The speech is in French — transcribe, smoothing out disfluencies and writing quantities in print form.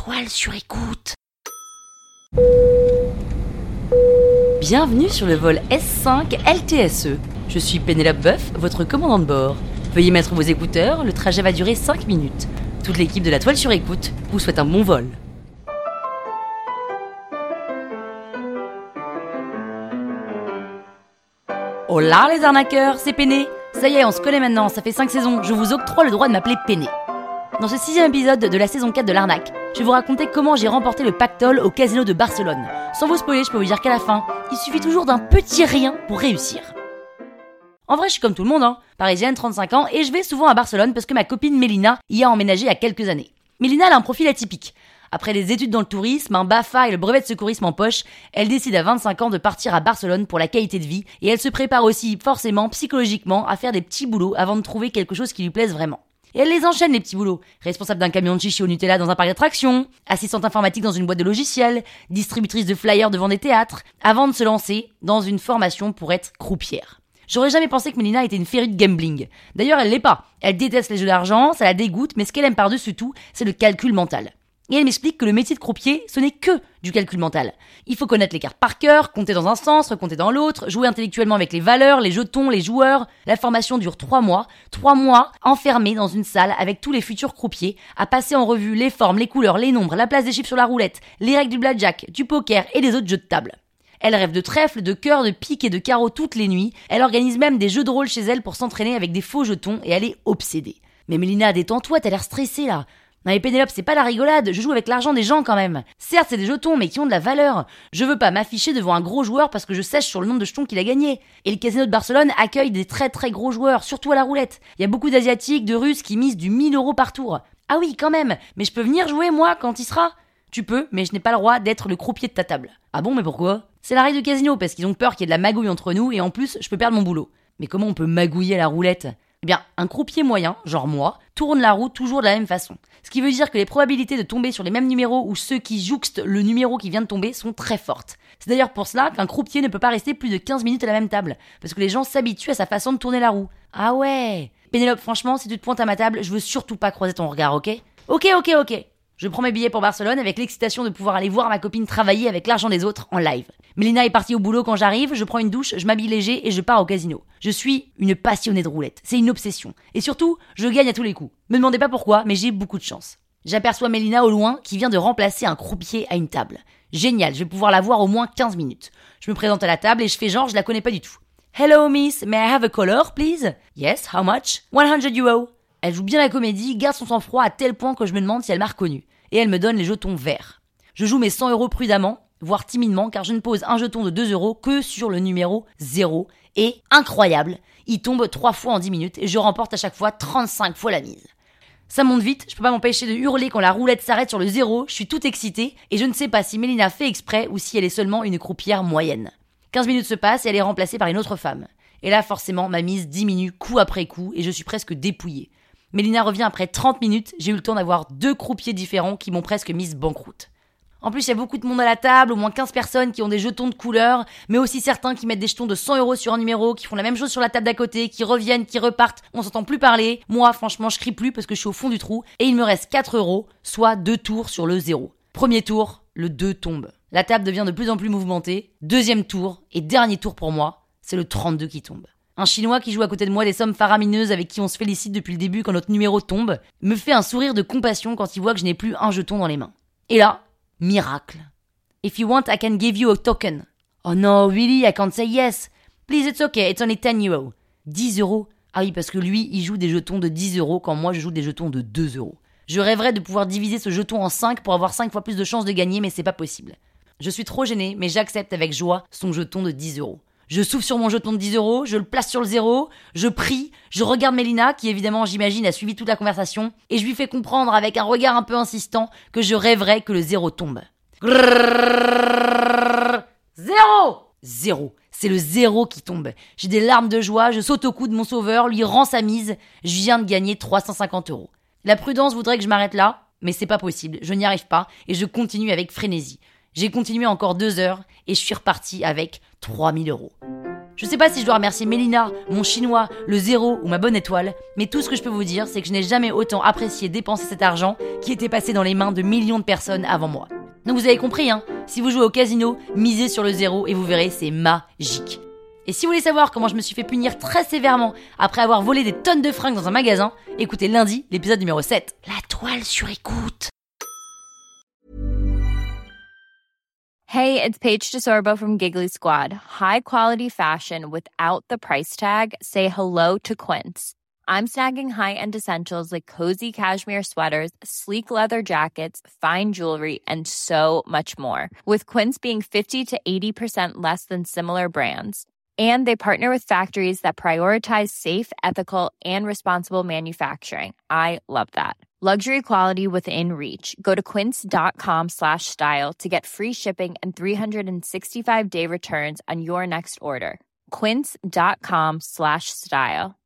toile sur écoute. Bienvenue sur le vol S5 LTSE. Je suis Pénélope Boeuf, votre commandant de bord. Veuillez mettre vos écouteurs, le trajet va durer 5 minutes. Toute l'équipe de la toile sur écoute vous souhaite un bon vol. Hola les arnaqueurs, c'est Péné. Ça y est, on se connaît maintenant, ça fait 5 saisons, je vous octroie le droit de m'appeler Péné. Dans ce 6e épisode de la saison 4 de l'arnaque, je vais vous raconter comment j'ai remporté le pactole au casino de Barcelone. Sans vous spoiler, je peux vous dire qu'à la fin, il suffit toujours d'un petit rien pour réussir. En vrai, je suis comme tout le monde, parisienne, 35 ans, et je vais souvent à Barcelone parce que ma copine Mélina y a emménagé il y a quelques années. Mélina a un profil atypique. Après des études dans le tourisme, un BAFA et le brevet de secourisme en poche, elle décide à 25 ans de partir à Barcelone pour la qualité de vie, et elle se prépare aussi forcément, psychologiquement, à faire des petits boulots avant de trouver quelque chose qui lui plaise vraiment. Et elle les enchaîne les petits boulots. Responsable d'un camion de chichi au Nutella dans un parc d'attractions, assistante informatique dans une boîte de logiciels, distributrice de flyers devant des théâtres, avant de se lancer dans une formation pour être croupière. J'aurais jamais pensé que Mélina était une féru de gambling. D'ailleurs, elle l'est pas. Elle déteste les jeux d'argent, ça la dégoûte, mais ce qu'elle aime par-dessus tout, c'est le calcul mental. Et elle m'explique que le métier de croupier, ce n'est que du calcul mental. Il faut connaître les cartes par cœur, compter dans un sens, recompter dans l'autre, jouer intellectuellement avec les valeurs, les jetons, les joueurs. La formation dure 3 mois. 3 mois enfermés dans une salle avec tous les futurs croupiers, à passer en revue les formes, les couleurs, les nombres, la place des chiffres sur la roulette, les règles du blackjack, du poker et des autres jeux de table. Elle rêve de trèfle, de cœur, de pique et de carreau toutes les nuits. Elle organise même des jeux de rôle chez elle pour s'entraîner avec des faux jetons et elle est obsédée. Mais Mélina, détends-toi, t'as l'air stressée là. Non mais Pénélope, c'est pas la rigolade, je joue avec l'argent des gens quand même. Certes, c'est des jetons, mais qui ont de la valeur. Je veux pas m'afficher devant un gros joueur parce que je sèche sur le nombre de jetons qu'il a gagné. Et le casino de Barcelone accueille des très très gros joueurs, surtout à la roulette. Il y a beaucoup d'Asiatiques, de Russes qui misent du 1000 € par tour. Ah oui, quand même, mais je peux venir jouer moi quand il sera ? Tu peux, mais je n'ai pas le droit d'être le croupier de ta table. Ah bon, mais pourquoi ? C'est la règle du casino, parce qu'ils ont peur qu'il y ait de la magouille entre nous, et en plus, je peux perdre mon boulot. Mais comment on peut magouiller à la roulette ? Eh bien, un croupier moyen, genre moi, tourne la roue toujours de la même façon. Ce qui veut dire que les probabilités de tomber sur les mêmes numéros ou ceux qui jouxtent le numéro qui vient de tomber sont très fortes. C'est d'ailleurs pour cela qu'un croupier ne peut pas rester plus de 15 minutes à la même table, parce que les gens s'habituent à sa façon de tourner la roue. Ah ouais. Pénélope, franchement, si tu te pointes à ma table, je veux surtout pas croiser ton regard, ok ? Ok. Je prends mes billets pour Barcelone avec l'excitation de pouvoir aller voir ma copine travailler avec l'argent des autres en live. Mélina est partie au boulot quand j'arrive, je prends une douche, je m'habille léger et je pars au casino. Je suis une passionnée de roulette, c'est une obsession. Et surtout, je gagne à tous les coups. Me demandez pas pourquoi, mais j'ai beaucoup de chance. J'aperçois Mélina au loin qui vient de remplacer un croupier à une table. Génial, je vais pouvoir la voir au moins 15 minutes. Je me présente à la table et je fais genre je la connais pas du tout. Hello miss, may I have a color please? Yes, how much? 100 €. Elle joue bien la comédie, garde son sang-froid à tel point que je me demande si elle m'a reconnue. Et elle me donne les jetons verts. Je joue mes 100 € prudemment, voire timidement, car je ne pose un jeton de 2 € que sur le numéro 0. Et, incroyable, il tombe 3 fois en 10 minutes et je remporte à chaque fois 35 fois la mise. Ça monte vite, je peux pas m'empêcher de hurler quand la roulette s'arrête sur le 0, je suis toute excitée et je ne sais pas si Mélina fait exprès ou si elle est seulement une croupière moyenne. 15 minutes se passent et elle est remplacée par une autre femme. Et là, forcément, ma mise diminue coup après coup et je suis presque dépouillée. Mélina revient après 30 minutes, j'ai eu le temps d'avoir 2 croupiers différents qui m'ont presque mise banqueroute. En plus, il y a beaucoup de monde à la table, au moins 15 personnes qui ont des jetons de couleur, mais aussi certains qui mettent des jetons de 100 € sur un numéro, qui font la même chose sur la table d'à côté, qui reviennent, qui repartent, on s'entend plus parler. Moi, franchement, je crie plus parce que je suis au fond du trou, et il me reste 4 €, soit 2 tours sur le 0. Premier tour, le 2 tombe. La table devient de plus en plus mouvementée. Deuxième tour, et dernier tour pour moi, c'est le 32 qui tombe. Un Chinois qui joue à côté de moi des sommes faramineuses avec qui on se félicite depuis le début quand notre numéro tombe, me fait un sourire de compassion quand il voit que je n'ai plus un jeton dans les mains. Et là, miracle. If you want, I can give you a token. Oh no, really, I can't say yes. Please, it's okay, it's only 10 €. 10 €? Ah oui, parce que lui, il joue des jetons de 10 € quand moi, je joue des jetons de 2 €. Je rêverais de pouvoir diviser ce jeton en 5 pour avoir 5 fois plus de chances de gagner, mais c'est pas possible. Je suis trop gênée, mais j'accepte avec joie son jeton de 10 €. Je souffle sur mon jeton de 10 €, je le place sur le 0, je prie, je regarde Mélina, qui évidemment, j'imagine, a suivi toute la conversation, et je lui fais comprendre avec un regard un peu insistant que je rêverais que le 0 tombe. 0 ! 0. C'est le 0 qui tombe. J'ai des larmes de joie, je saute au cou de mon sauveur, lui rends sa mise. Je viens de gagner 350 €. La prudence voudrait que je m'arrête là, mais c'est pas possible, je n'y arrive pas, et je continue avec frénésie. J'ai continué encore 2 heures, et je suis repartie avec 3 000 €. Je sais pas si je dois remercier Mélina, mon chinois, le zéro ou ma bonne étoile, mais tout ce que je peux vous dire, c'est que je n'ai jamais autant apprécié dépenser cet argent qui était passé dans les mains de millions de personnes avant moi. Donc vous avez compris, hein, si vous jouez au casino, misez sur le zéro et vous verrez, c'est magique. Et si vous voulez savoir comment je me suis fait punir très sévèrement après avoir volé des tonnes de fringues dans un magasin, écoutez lundi l'épisode numéro 7. La toile sur écoute. Hey, it's Paige DeSorbo from Giggly Squad. High quality fashion without the price tag. Say hello to Quince. I'm snagging high-end essentials like cozy cashmere sweaters, sleek leather jackets, fine jewelry, and so much more. With Quince being 50 to 80% less than similar brands. And they partner with factories that prioritize safe, ethical, and responsible manufacturing. I love that. Luxury quality within reach. Go to quince.com/style to get free shipping and 365-day returns on your next order. Quince.com/style.